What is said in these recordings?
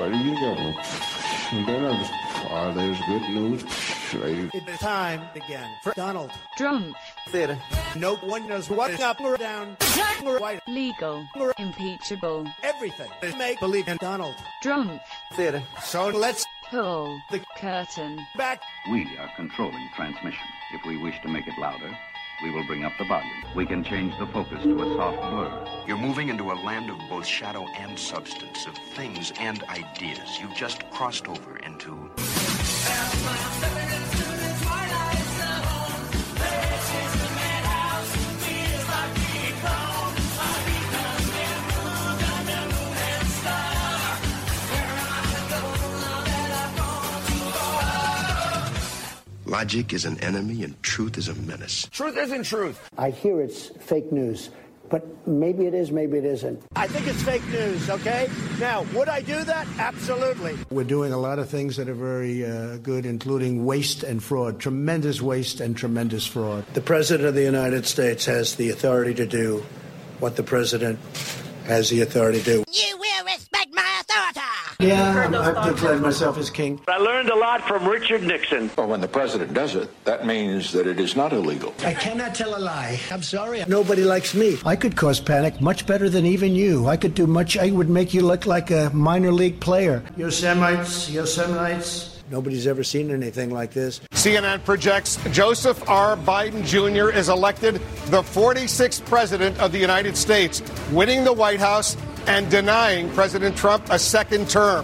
ready to go. And then there's good news. It's time again for Donald Trump. Theater. No one knows what's up or down. Or white. Legal. Or impeachable. Everything is make believe in Donald Trump. Theater. So let's Pull the curtain back. We are controlling transmission. If we wish to make it louder, we will bring up the volume. We can change the focus to a soft blur. You're moving into a land of both shadow and substance, of things and ideas. You've just crossed over into... Logic is an enemy and truth is a menace. Truth isn't truth. I hear it's fake news, but maybe it is, maybe it isn't. I think it's fake news, okay? Now, would I do that? Absolutely. We're doing a lot of things that are very good, including waste and fraud, tremendous waste and tremendous fraud. The President of the United States has the authority to do what the President has the authority to do. You will respect my authority. Yeah, I've declared myself as king. I learned a lot from Richard Nixon. Well, when the president does it, that means that it is not illegal. I cannot tell a lie. I'm sorry. Nobody likes me. I could cause panic much better than even you. I could do much. I would make you look like a minor league player. Yosemite. Nobody's ever seen anything like this. CNN projects Joseph R. Biden Jr. is elected the 46th president of the United States, winning the White House and denying President Trump a second term.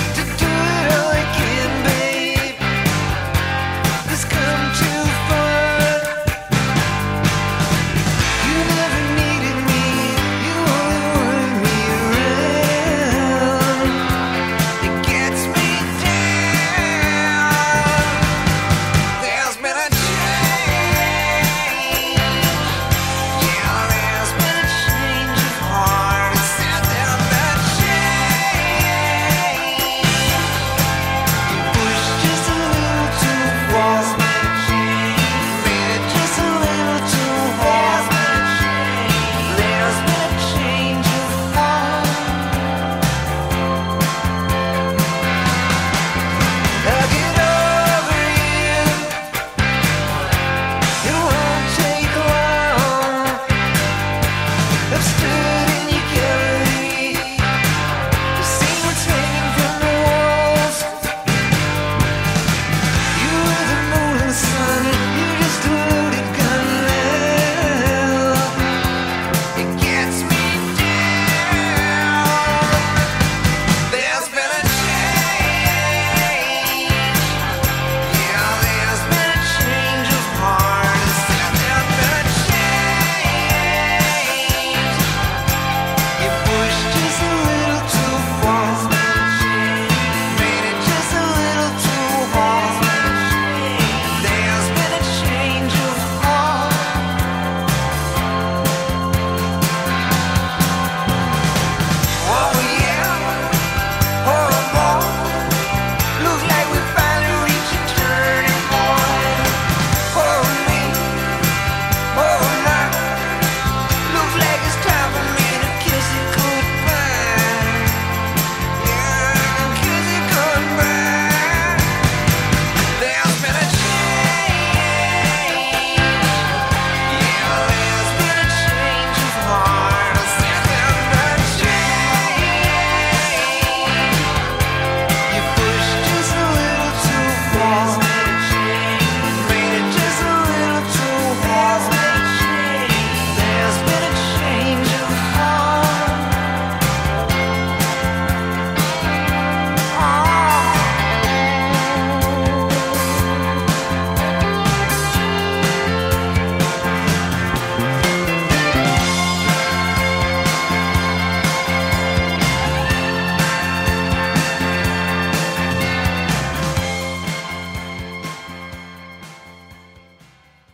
This come too far.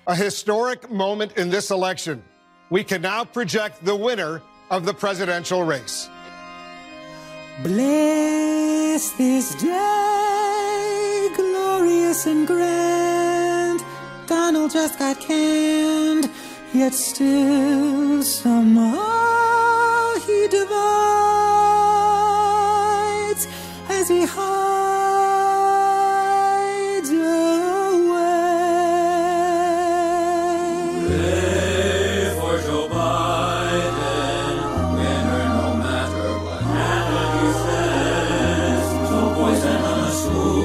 a historic moment in this election. We can now project the winner of the presidential race. Bless this day, glorious and grand. Donald just got canned, yet still somehow he divides as he hides away. Pray for Joe Biden, winner no matter what Hannity says. So poisonous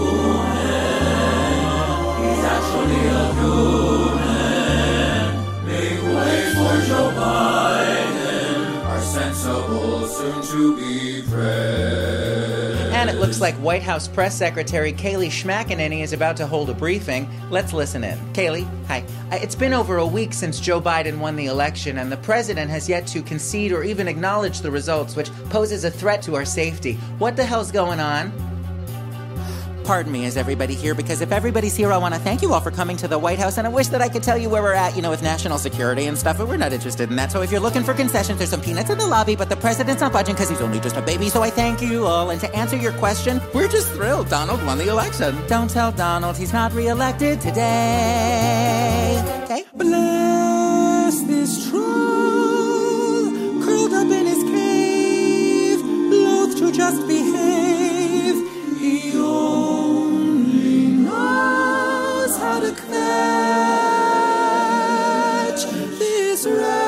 human, he's actually a human. Make way for Joe Biden, our sensible soon-to-be president. And it looks like White House Press Secretary Kayleigh McEnany is about to hold a briefing. Let's listen in. Kayleigh, hi. It's been over a week since Joe Biden won the election, and the president has yet to concede or even acknowledge the results, which poses a threat to our safety. What the hell's going on? Pardon me, is everybody here? Because if everybody's here, I want to thank you all for coming to the White House, and I wish that I could tell you where we're at, with national security and stuff, but we're not interested in that. So if you're looking for concessions, there's some peanuts in the lobby, but the president's not budging because he's only just a baby, so I thank you all. And to answer your question, we're just thrilled Donald won the election. Don't tell Donald he's not reelected today. Okay? Bless this troll, curled up in his cave, loath to just behave. He only knows how to catch this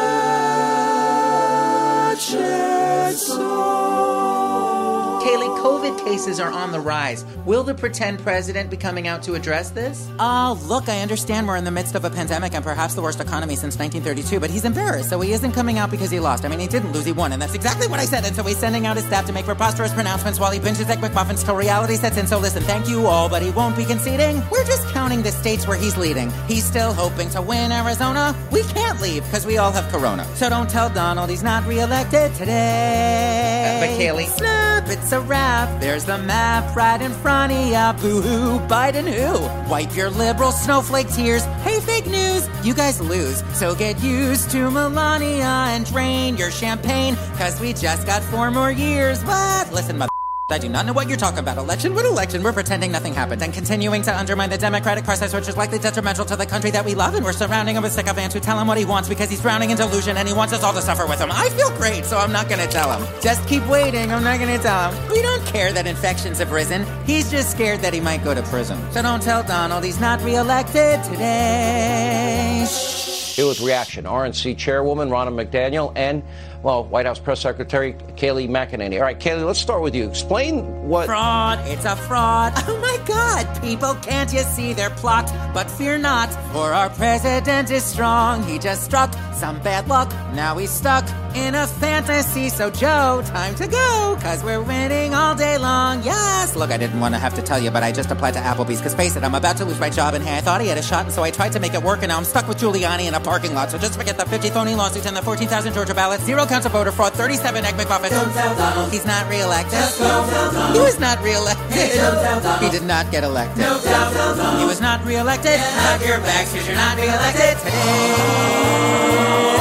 wretched soul. Kayleigh, COVID cases are on the rise. Will the pretend president be coming out to address this? Oh, look, I understand we're in the midst of a pandemic and perhaps the worst economy since 1932, but he's embarrassed, so he isn't coming out because he lost. I mean, he didn't lose, he won, and that's exactly what I said, and so he's sending out his staff to make preposterous pronouncements while he binges Egg McMuffins till reality sets in. So listen, thank you all, but he won't be conceding. We're just counting the states where he's leading. He's still hoping to win Arizona. We can't leave because we all have corona. So don't tell Donald he's not reelected today. But Kayleigh... Snap, it's a wrap. There's the map right in front of ya. Boo-hoo, Biden who? Wipe your liberal snowflake tears. Hey, fake news, you guys lose. So get used to Melania and drain your champagne, cause we just got 4 more years. What? Listen, I do not know what you're talking about. Election? What election? We're pretending nothing happened and continuing to undermine the democratic process, which is likely detrimental to the country that we love, and we're surrounding him with sycophants who tell him what he wants because he's drowning in delusion and he wants us all to suffer with him. I feel great, so I'm not gonna tell him. Just keep waiting, I'm not gonna tell him. We don't care that infections have risen. He's just scared that he might go to prison. So don't tell Donald he's not reelected today. Here with reaction, RNC Chairwoman Ronna McDaniel and, well, White House Press Secretary Kayleigh McEnany. All right, Kayleigh, let's start with you. Explain what... Fraud. It's a fraud. Oh, my God. People, can't you see their plot? But fear not, for our president is strong. He just struck some bad luck. Now he's stuck in a fantasy. So, Joe, time to go, because we're winning all day long. Yes. Look, I didn't want to have to tell you, but I just applied to Applebee's, because face it, I'm about to lose my job, and hey, I thought he had a shot, and so I tried to make it work, and now I'm stuck with Giuliani in a parking lot. So just forget the 50 phony lawsuits and the 14,000 Georgia ballots, 0 counts of voter fraud, 37 Egg McMuffins. Don't tell Donald. He's not reelected. Just don't tell Donald. He was not reelected. Don't tell Donald. He did not get elected. Don't tell Donald. He was not reelected. Have your backs, because you're not reelected today.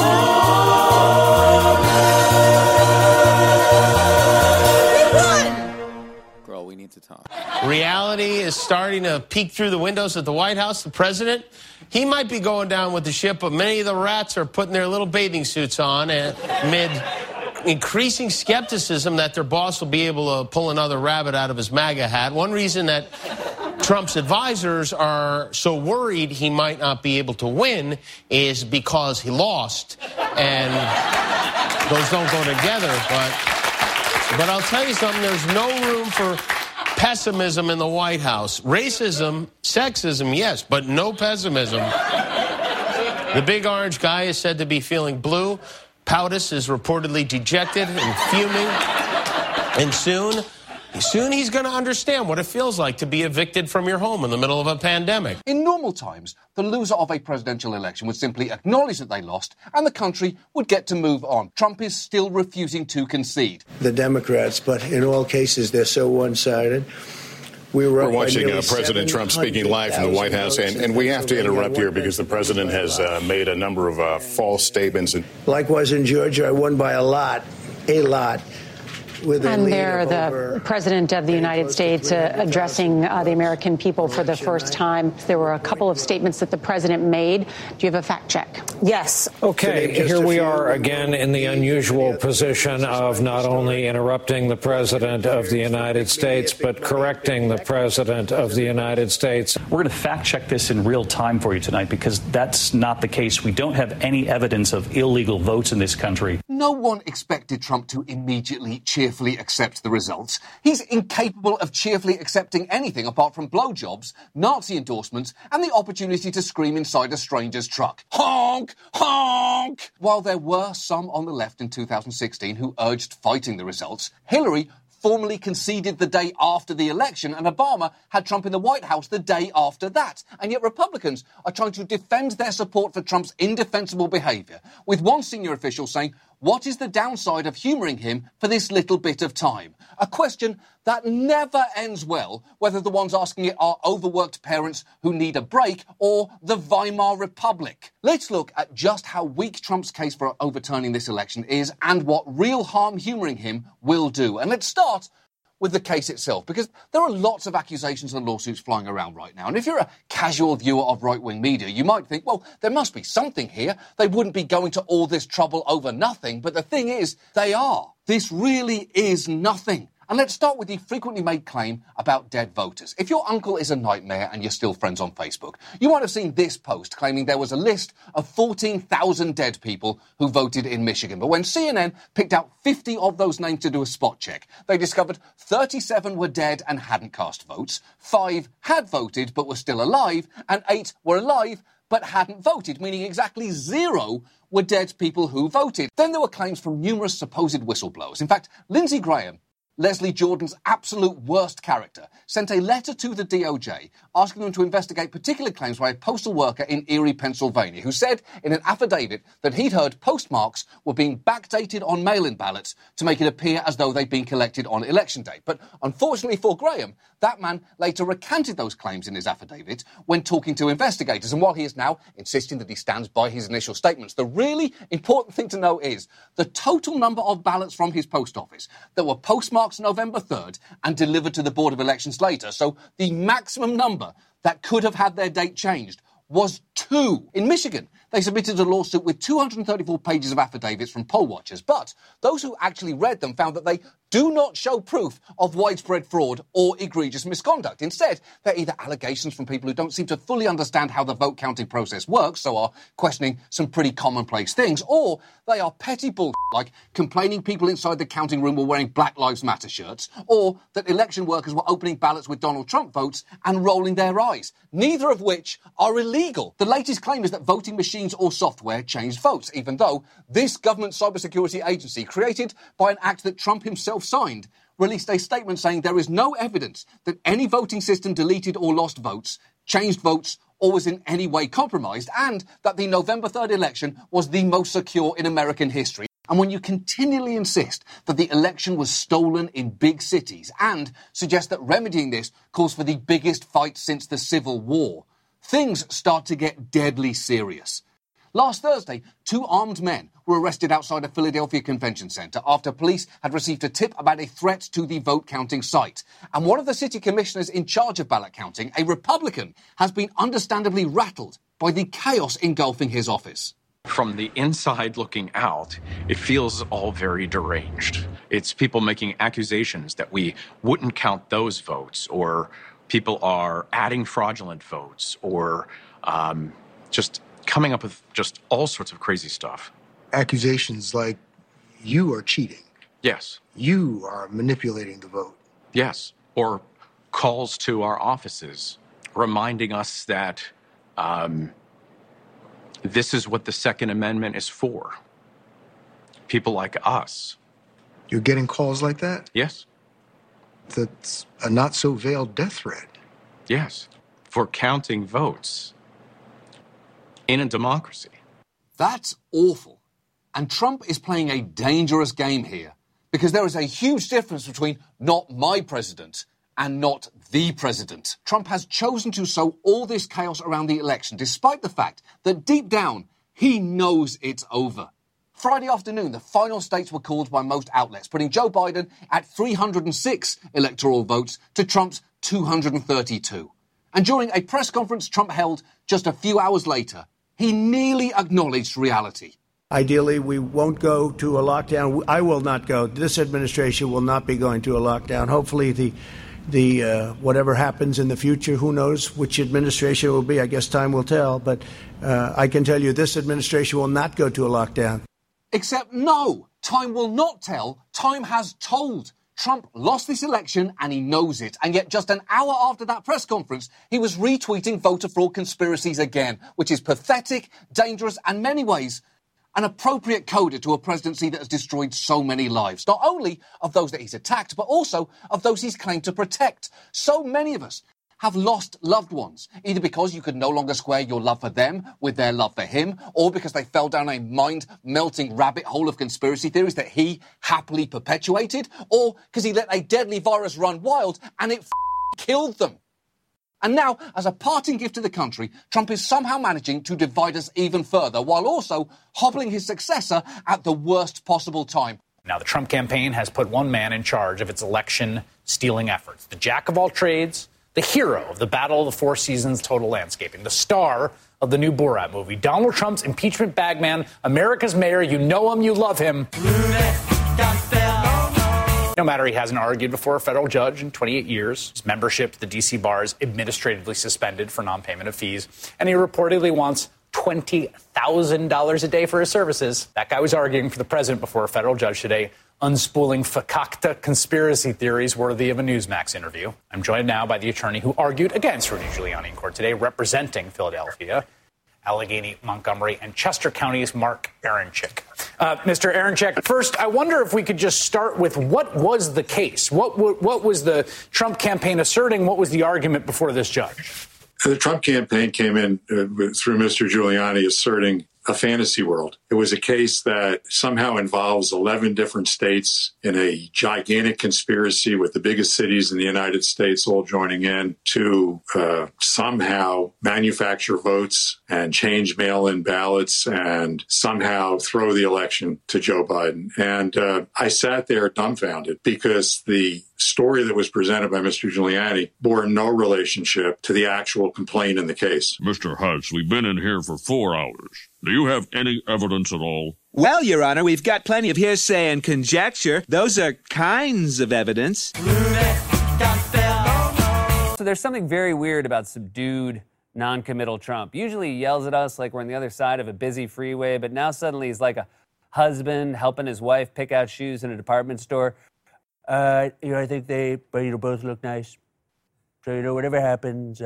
Girl, we need to talk. Reality is starting to peek through the windows at the White House. The president, he might be going down with the ship, but many of the rats are putting their little bathing suits on amid increasing skepticism that their boss will be able to pull another rabbit out of his MAGA hat. One reason that Trump's advisors are so worried he might not be able to win is because he lost. And those don't go together. But I'll tell you something, there's no room for pessimism in the White House. Racism, sexism, yes, but no pessimism. The big orange guy is said to be feeling blue. POTUS is reportedly dejected and fuming. And soon he's going to understand what it feels like to be evicted from your home in the middle of a pandemic. In normal times, the loser of a presidential election would simply acknowledge that they lost and the country would get to move on. Trump is still refusing to concede. The Democrats, but in all cases, they're so one-sided. We're watching President Trump speaking live from the White House, and we have to interrupt here because the president has made a number of false statements. Likewise in Georgia, I won by a lot. And there, the President of the United States addressing the American people for the first time. There were a couple of statements that the president made. Do you have a fact check? Yes. Okay, here we are again in the unusual position of not only interrupting the President of the United States, but correcting the President of the United States. We're going to fact check this in real time for you tonight because that's not the case. We don't have any evidence of illegal votes in this country. No one expected Trump to immediately cheerfully accept the results. He's incapable of cheerfully accepting anything apart from blowjobs, Nazi endorsements, and the opportunity to scream inside a stranger's truck. Honk! Honk! While there were some on the left in 2016 who urged fighting the results, Hillary formally conceded the day after the election, and Obama had Trump in the White House the day after that. And yet Republicans are trying to defend their support for Trump's indefensible behaviour, with one senior official saying, "What is the downside of humouring him for this little bit of time?" A question that never ends well, whether the ones asking it are overworked parents who need a break or the Weimar Republic. Let's look at just how weak Trump's case for overturning this election is and what real harm humouring him will do. And let's start with the case itself, because there are lots of accusations and lawsuits flying around right now. And if you're a casual viewer of right-wing media, you might think, well, there must be something here. They wouldn't be going to all this trouble over nothing. But the thing is, they are. This really is nothing. And let's start with the frequently made claim about dead voters. If your uncle is a nightmare and you're still friends on Facebook, you might have seen this post claiming there was a list of 14,000 dead people who voted in Michigan. But when CNN picked out 50 of those names to do a spot check, they discovered 37 were dead and hadn't cast votes, 5 had voted but were still alive, and 8 were alive but hadn't voted, meaning exactly 0 were dead people who voted. Then there were claims from numerous supposed whistleblowers. In fact, Lindsey Graham, Leslie Jordan's absolute worst character, sent a letter to the DOJ asking them to investigate particular claims by a postal worker in Erie, Pennsylvania, who said in an affidavit that he'd heard postmarks were being backdated on mail-in ballots to make it appear as though they'd been collected on election day. But unfortunately for Graham, that man later recanted those claims in his affidavit when talking to investigators. And while he is now insisting that he stands by his initial statements, the really important thing to know is the total number of ballots from his post office that were postmarked November 3rd and delivered to the Board of Elections later. So the maximum number that could have had their date changed was 2. In Michigan, they submitted a lawsuit with 234 pages of affidavits from poll watchers, but those who actually read them found that they do not show proof of widespread fraud or egregious misconduct. Instead, they're either allegations from people who don't seem to fully understand how the vote counting process works, so are questioning some pretty commonplace things, or they are petty bull like complaining people inside the counting room were wearing Black Lives Matter shirts, or that election workers were opening ballots with Donald Trump votes and rolling their eyes, neither of which are illegal. The latest claim is that voting machines or software changed votes, even though this government cybersecurity agency, created by an act that Trump himself signed, released a statement saying there is no evidence that any voting system deleted or lost votes, changed votes, or was in any way compromised, and that the November 3rd election was the most secure in American history. And when you continually insist that the election was stolen in big cities and suggest that remedying this calls for the biggest fight since the Civil War, things start to get deadly serious. Last Thursday, 2 armed men were arrested outside a Philadelphia convention centre after police had received a tip about a threat to the vote counting site. And one of the city commissioners in charge of ballot counting, a Republican, has been understandably rattled by the chaos engulfing his office. From the inside looking out, it feels all very deranged. It's people making accusations that we wouldn't count those votes, or people are adding fraudulent votes, or just coming up with just all sorts of crazy stuff. Accusations like you are cheating. Yes. You are manipulating the vote. Yes. Or calls to our offices reminding us that this is what the Second Amendment is for. People like us. You're getting calls like that? Yes. That's a not-so-veiled death threat. Yes. For counting votes in a democracy. That's awful. And Trump is playing a dangerous game here, because there is a huge difference between not my president and not the president. Trump has chosen to sow all this chaos around the election, despite the fact that deep down, he knows it's over. Friday afternoon, the final states were called by most outlets, putting Joe Biden at 306 electoral votes to Trump's 232. And during a press conference Trump held just a few hours later, he nearly acknowledged reality. Ideally, we won't go to a lockdown. I will not go. This administration will not be going to a lockdown. Hopefully, the whatever happens in the future, who knows which administration it will be. I guess time will tell. But I can tell you this administration will not go to a lockdown. Except no, time will not tell. Time has told. Trump lost this election and he knows it. And yet just an hour after that press conference, he was retweeting voter fraud conspiracies again, which is pathetic, dangerous, and in many ways an appropriate coda to a presidency that has destroyed so many lives, not only of those that he's attacked, but also of those he's claimed to protect. So many of us have lost loved ones, either because you could no longer square your love for them with their love for him, or because they fell down a mind-melting rabbit hole of conspiracy theories that he happily perpetuated, or because he let a deadly virus run wild and it killed them. And now, as a parting gift to the country, Trump is somehow managing to divide us even further, while also hobbling his successor at the worst possible time. Now, the Trump campaign has put one man in charge of its election-stealing efforts. The jack of all trades, the hero of the Battle of the Four Seasons total landscaping, the star of the new Borat movie, Donald Trump's impeachment bagman, America's mayor. You know him, you love him. No matter he hasn't argued before a federal judge in 28 years, his membership to the D.C. bar is administratively suspended for non-payment of fees, and he reportedly wants $20,000 a day for his services. That guy was arguing for the president before a federal judge today, unspooling fakakta conspiracy theories worthy of a Newsmax interview. I'm joined now by the attorney who argued against Rudy Giuliani in court today, representing Philadelphia, Allegheny, Montgomery, and Chester Counties, Mark Aronczyk. Mr. Aronczyk, first, I wonder if we could just start with what was the case? What was the Trump campaign asserting? What was the argument before this judge? The Trump campaign came in through Mr. Giuliani asserting a fantasy world. It was a case that somehow involves 11 different states in a gigantic conspiracy with the biggest cities in the United States all joining in to somehow manufacture votes and change mail-in ballots and somehow throw the election to Joe Biden. And I sat there dumbfounded because the story that was presented by Mr. Giuliani bore no relationship to the actual complaint in the case. Mr. Hutz, we've been in here for 4 hours. Do you have any evidence at all? Well, Your Honor, we've got plenty of hearsay and conjecture. Those are kinds of evidence. So there's something very weird about subdued, non-committal Trump. Usually he yells at us like we're on the other side of a busy freeway, but now suddenly he's like a husband helping his wife pick out shoes in a department store. I think they both look nice. So, whatever happens,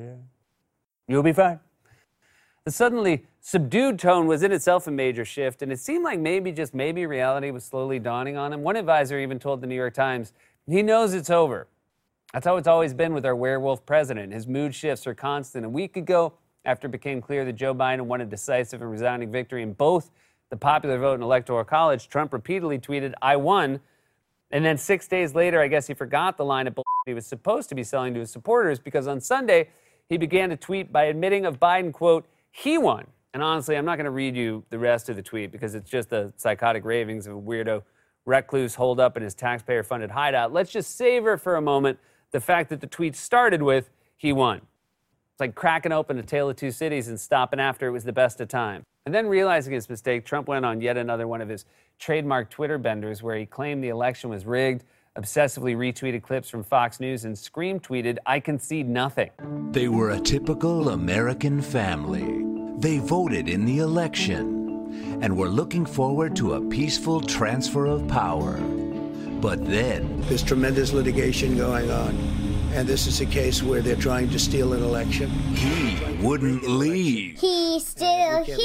you'll be fine. The suddenly subdued tone was in itself a major shift, and it seemed like maybe reality was slowly dawning on him. One advisor even told the New York Times, he knows it's over. That's how it's always been with our werewolf president. His mood shifts are constant. A week ago, after it became clear that Joe Biden won a decisive and resounding victory in both the popular vote and electoral college, Trump repeatedly tweeted, "I won." And then 6 days later, I guess he forgot the line of bull he was supposed to be selling to his supporters, because on Sunday, he began to tweet by admitting of Biden, quote, he won. And honestly, I'm not going to read you the rest of the tweet because it's just the psychotic ravings of a weirdo recluse holed up in his taxpayer-funded hideout. Let's just savor for a moment the fact that the tweet started with, he won. It's like cracking open A Tale of Two Cities and stopping after it was the best of time. And then realizing his mistake, Trump went on yet another one of his trademark Twitter benders where he claimed the election was rigged, obsessively retweeted clips from Fox News, and scream tweeted, I concede nothing. They were a typical American family. They voted in the election and were looking forward to a peaceful transfer of power. But then there's tremendous litigation going on, and this is a case where they're trying to steal an election. He wouldn't leave. He's still here.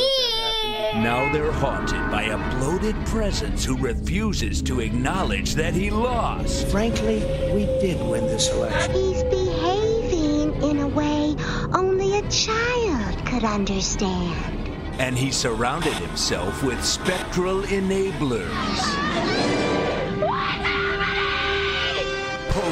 Now they're haunted by a bloated presence who refuses to acknowledge that he lost. Frankly, we did win this election. He's behaving in a way only a child could understand. And he surrounded himself with spectral enablers.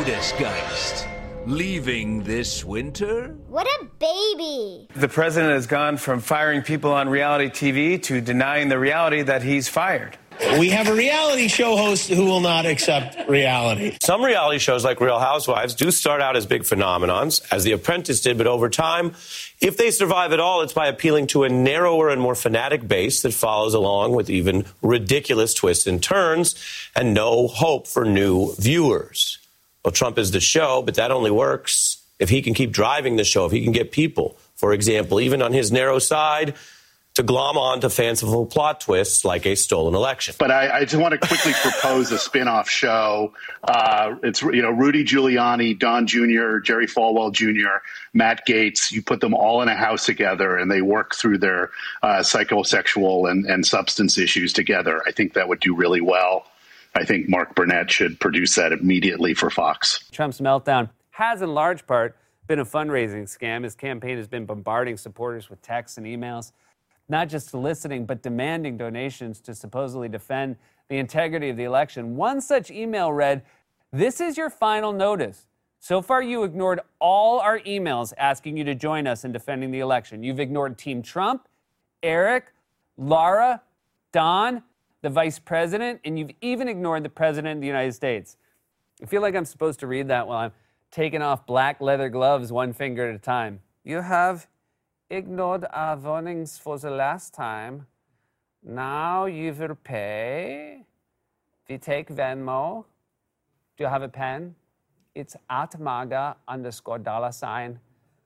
latest Geist. Leaving this winter? What a baby! The president has gone from firing people on reality TV to denying the reality that he's fired. We have a reality show host who will not accept reality. Some reality shows like Real Housewives do start out as big phenomenons, as The Apprentice did, but over time, if they survive at all, it's by appealing to a narrower and more fanatic base that follows along with even ridiculous twists and turns and no hope for new viewers. Well, Trump is the show, but that only works if he can keep driving the show, if he can get people, for example, even on his narrow side, to glom on to fanciful plot twists like a stolen election. But I just want to quickly propose a spin-off show. It's, Rudy Giuliani, Don Jr., Jerry Falwell Jr., Matt Gaetz. You put them all in a house together and they work through their psychosexual and substance issues together. I think that would do really well. I think Mark Burnett should produce that immediately for Fox. Trump's meltdown has in large part been a fundraising scam. His campaign has been bombarding supporters with texts and emails, not just soliciting, but demanding donations to supposedly defend the integrity of the election. One such email read, "This is your final notice. So far, you ignored all our emails asking you to join us in defending the election. You've ignored Team Trump, Eric, Laura, Don, the vice president, and you've even ignored the president of the United States." I feel like I'm supposed to read that while I'm taking off black leather gloves one finger at a time. "You have ignored our warnings for the last time. Now you will pay. We take Venmo. Do you have a pen? It's @MAGA _$,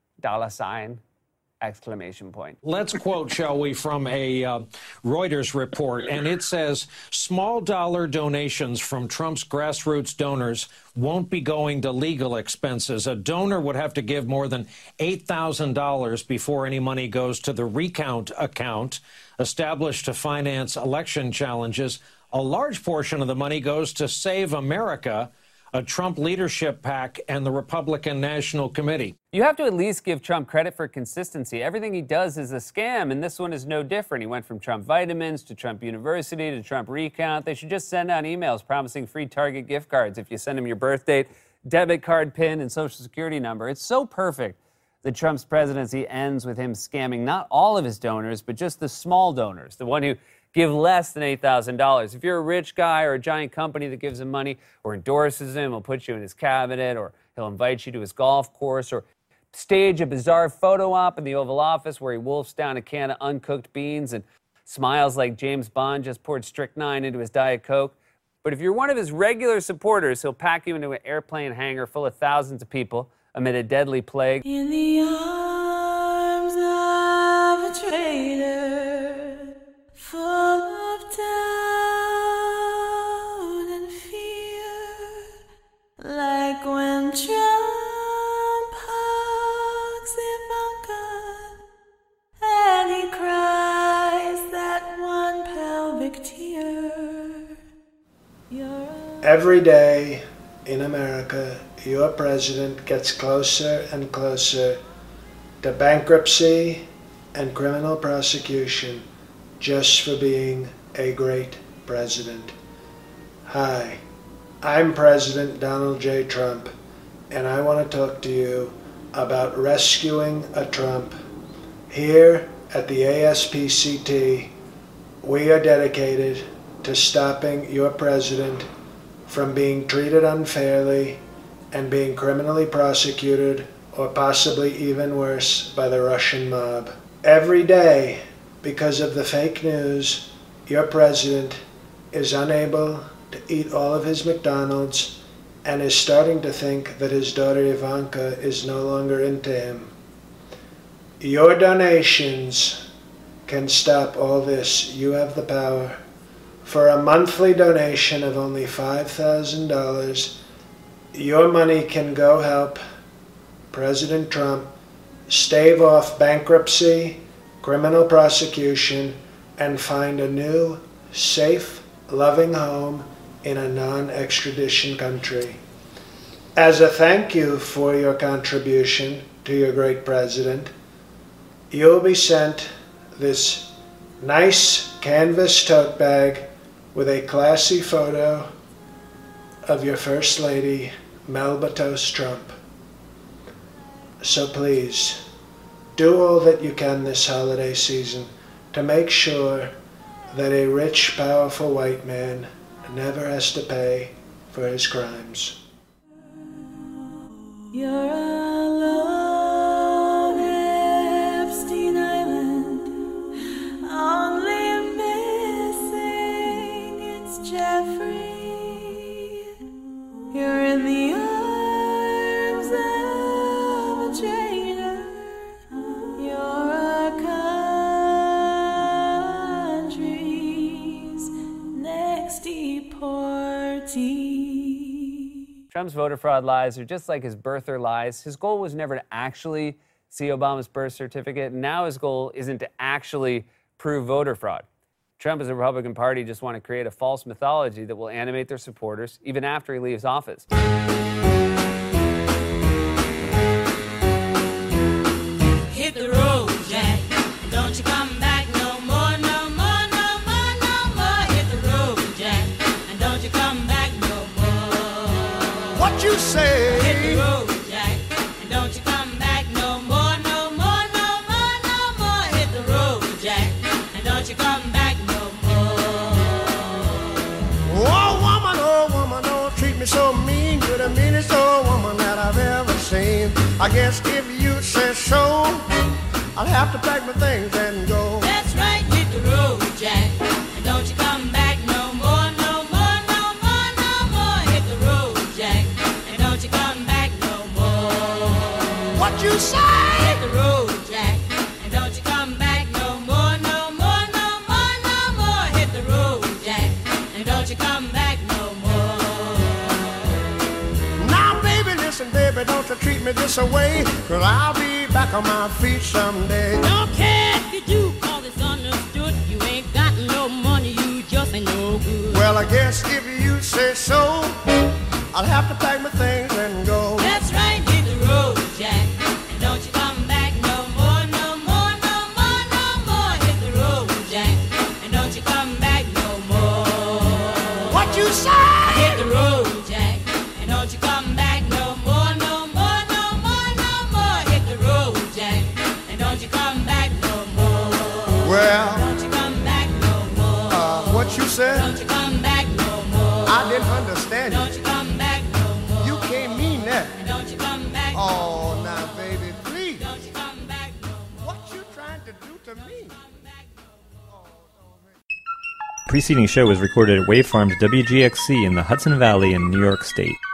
exclamation point." Let's quote, shall we, from a Reuters report, and it says, small dollar donations from Trump's grassroots donors won't be going to legal expenses. A donor would have to give more than $8,000 before any money goes to the Recount account established to finance election challenges. A large portion of the money goes to Save America, a Trump leadership PAC, and the Republican National Committee. You have to at least give Trump credit for consistency. Everything he does is a scam, and this one is no different. He went from Trump Vitamins to Trump University to Trump Recount. They should just send out emails promising free Target gift cards if you send them your birth date, debit card PIN, and social security number. It's so perfect that Trump's presidency ends with him scamming not all of his donors, but just the small donors, the one who give less than $8,000. If you're a rich guy or a giant company that gives him money or endorses him, he'll put you in his cabinet, or he'll invite you to his golf course, or stage a bizarre photo op in the Oval Office where he wolfs down a can of uncooked beans and smiles like James Bond just poured strychnine into his Diet Coke. But if you're one of his regular supporters, he'll pack you into an airplane hangar full of thousands of people amid a deadly plague. In the arms of a traitor, full of doubt and fear, like when Trump hugs Ivanka and he cries that one pelvic tear. Every day in America, your president gets closer and closer to bankruptcy and criminal prosecution just for being a great president. Hi, I'm President Donald J. Trump, and I want to talk to you about rescuing a Trump. Here at the ASPCT, we are dedicated to stopping your president from being treated unfairly and being criminally prosecuted, or possibly even worse, by the Russian mob. Every day, because of the fake news, your president is unable to eat all of his McDonald's and is starting to think that his daughter Ivanka is no longer into him. Your donations can stop all this. You have the power. For a monthly donation of only $5,000, your money can go help President Trump stave off bankruptcy, criminal prosecution, and find a new, safe, loving home in a non-extradition country. As a thank you for your contribution to your great president, you'll be sent this nice canvas tote bag with a classy photo of your First Lady, Melbatos Trump. So please, do all that you can this holiday season to make sure that a rich, powerful white man never has to pay for his crimes. You're alone, Epstein Island. Only missing, it's Jeffrey. You're in the arms of a traitor. You're a country's next deportee. Trump's voter fraud lies are just like his birther lies. His goal was never to actually see Obama's birth certificate, and now his goal isn't to actually prove voter fraud. Trump and the Republican Party just want to create a false mythology that will animate their supporters even after he leaves office. Hit the road, Jack. Don't you come back no more, no more, no more, no more. Hit the road, Jack. And don't you come back no more. What you say? Hit the road, Jack. And don't you come back no more, no more, no more, no more. Hit the road, Jack. And don't you come back no more. Oh woman, don't treat me so mean. You're the meanest old woman that I've ever seen. I guess if you say so, I'll have to pack my things and go. That's right, hit the road, Jack. And don't you come back no more, no more, no more, no more. Hit the road, Jack. And don't you come back no more. What you say? Hit the road, Jack. And don't you come back no more, no more, no more, no more. Hit the road, Jack. And don't you come back no more. Now, baby, listen, baby, don't you treat me this away, 'cause I'll be back on my feet someday. Don't care if you do, 'cause it's understood. You ain't got no money, you just ain't no good. Well, I guess if you say so, I'll have to pack my things and go. That's right, hit the road, Jack. And don't you come back no more, no more, no more, no more. Hit the road, Jack. And don't you come back no more. What you say? Hit the road, Jack. And don't you come back no more, no more, no more, no more. Hit the road, Jack. And don't you come back no more. Well, Don't you come back no more. What you said? Don't you come back no more. I didn't understand Don't you. you come back no more. You can't mean that. And don't you come back Oh, now, baby, please. Don't you come back no more. What you trying to do to me? The preceding show was recorded at Wave Farms WGXC in the Hudson Valley in New York State.